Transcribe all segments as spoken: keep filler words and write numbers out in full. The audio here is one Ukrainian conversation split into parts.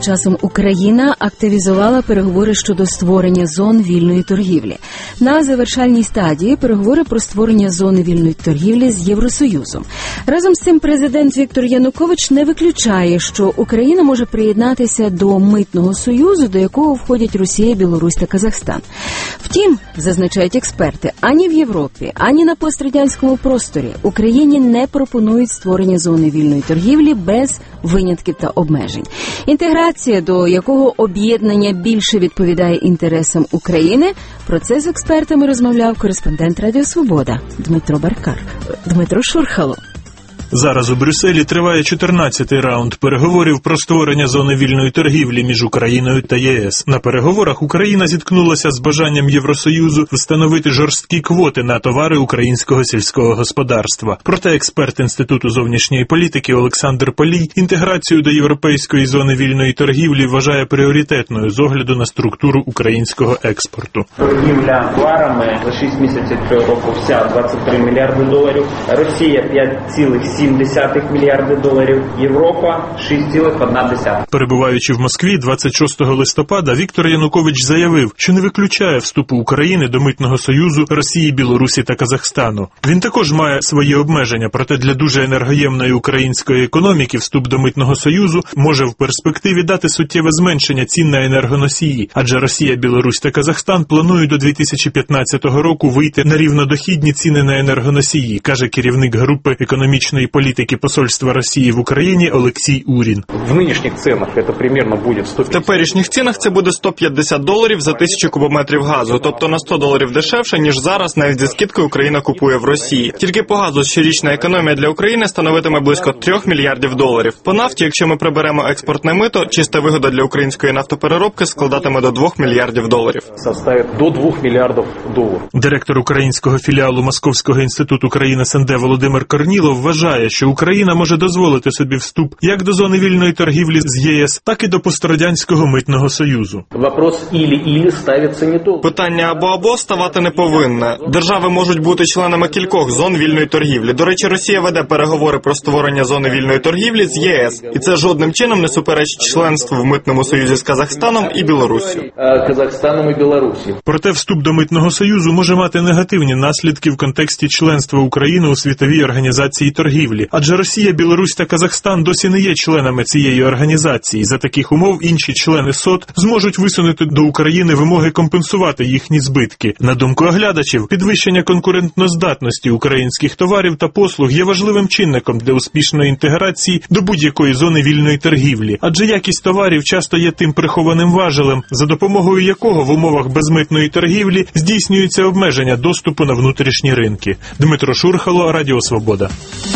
часом Україна активізувала переговори щодо створення зон вільної торгівлі. На завершальній стадії переговори про створення зони вільної торгівлі з Євросоюзом. Разом з цим президент Віктор Янукович не виключає, що Україна може приєднатися до митного союзу, до якого входять Росія, Білорусь та Казахстан. Втім, зазначають експерти, ані в Європі, ані на пострадянському просторі Україні не пропонують створення зони вільної торгівлі без винятків та обмежень. Інтеграція, до якого об'єднання більше відповідає інтересам України, про це з експертами розмовляв кореспондент Радіо Свобода Дмитро Баркар. Дмитро Шурхало. Зараз у Брюсселі триває чотирнадцятий раунд переговорів про створення зони вільної торгівлі між Україною та ЄС. На переговорах Україна зіткнулася з бажанням Євросоюзу встановити жорсткі квоти на товари українського сільського господарства. Проте експерт Інституту зовнішньої політики Олександр Полій інтеграцію до європейської зони вільної торгівлі вважає пріоритетною з огляду на структуру українського експорту. Торгівля товарами за шість місяців цього року вся двадцять три мільярди доларів, Росія п'ять цілих сім десятих мільярди доларів, Європа шість цілих одна десята. Перебуваючи в Москві двадцять шостого листопада, Віктор Янукович заявив, що не виключає вступу України до митного союзу Росії, Білорусі та Казахстану. Він також має свої обмеження, проте для дуже енергоємної української економіки вступ до митного союзу може в перспективі дати суттєве зменшення цін на енергоносії, адже Росія, Білорусь та Казахстан планують до дві тисячі п'ятнадцятого року вийти на рівнодохідні ціни на енергоносії, каже керівник групи економічної політики посольства Росії в Україні Олексій Урін. В нинішніх цінах це примерно буде сто п'ятдесят. В теперішніх цінах це буде сто п'ятдесят доларів за тисячу кубометрів газу, тобто на сто доларів дешевше, ніж зараз навіть зі скидкою Україна купує в Росії. Тільки по газу щорічна економія для України становитиме близько трьох мільярдів доларів. По нафті, якщо ми приберемо експортне мито, чиста вигода для української нафтопереробки складатиме до двох мільярдів доларів. Составить до двох мільярдів доларів. Директор українського філіалу Московського інституту країн ес ен де Володимир Корнілов вважає, що Україна може дозволити собі вступ як до зони вільної торгівлі з ЄС, так і до пострадянського митного союзу. Вопрос «ілі-ілі» ставиться не то. Питання або-або ставати не повинне. Держави можуть бути членами кількох зон вільної торгівлі. До речі, Росія веде переговори про створення зони вільної торгівлі з ЄС. І це жодним чином не суперечить членству в митному союзі з Казахстаном і Білоруссю. Казахстаном і Білорусі. Проте вступ до митного союзу може мати негативні наслідки в контексті членства України у Світовій організації торгівлі. Адже Росія, Білорусь та Казахстан досі не є членами цієї організації. За таких умов інші члени СОТ зможуть висунути до України вимоги компенсувати їхні збитки. На думку оглядачів, підвищення конкурентноздатності українських товарів та послуг є важливим чинником для успішної інтеграції до будь-якої зони вільної торгівлі. Адже якість товарів часто є тим прихованим важелем, за допомогою якого в умовах безмитної торгівлі здійснюється обмеження доступу на внутрішні ринки. Дмитро Шурхало, Радіо Свобода.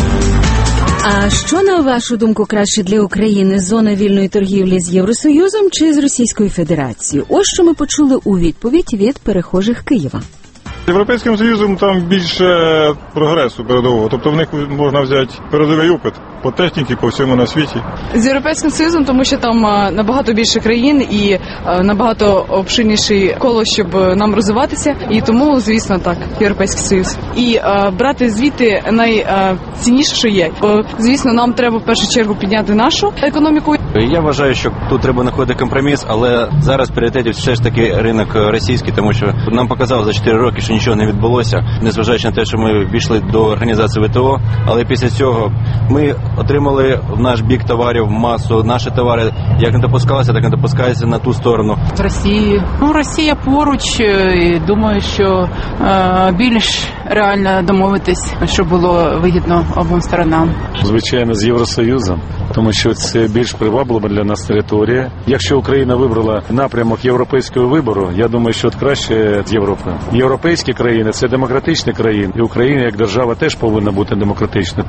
А що, на вашу думку, краще для України – зона вільної торгівлі з Євросоюзом чи з Російською Федерацією? Ось що ми почули у відповідь від перехожих Києва. З Європейським Союзом там більше прогресу передового, тобто в них можна взяти передовий опит по техніці, по всьому на світі. З Європейським Союзом, тому що там набагато більше країн і набагато обширніший коло, щоб нам розвиватися, і тому, звісно, так, Європейський Союз. І а, брати звідти найцінніше, що є. Бо, звісно, нам треба в першу чергу підняти нашу економіку. Я вважаю, що тут треба знаходити компроміс, але зараз пріоритетів все ж таки ринок російський, тому що нам показало за чотири роки, що нічого не відбулося, незважаючи на те, що ми війшли до організації ВТО, але після цього ми отримали в наш бік товарів масу, наші товари як не допускалися, так не допускаються на ту сторону. В Росії, ну, Росія поруч, і думаю, що е, більш реально домовитись, щоб було вигідно обом сторонам. Звичайно, з Євросоюзом, тому що це більш приваблива для нас територія. Якщо Україна вибрала напрямок європейського вибору, я думаю, що краще з Європою. Європейські країни – це демократичні країни, і Україна як держава теж повинна бути демократичною.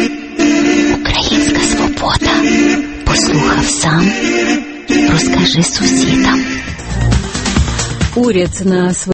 Українська свобода. Послухав сам, розкажи сусідам. Уряд на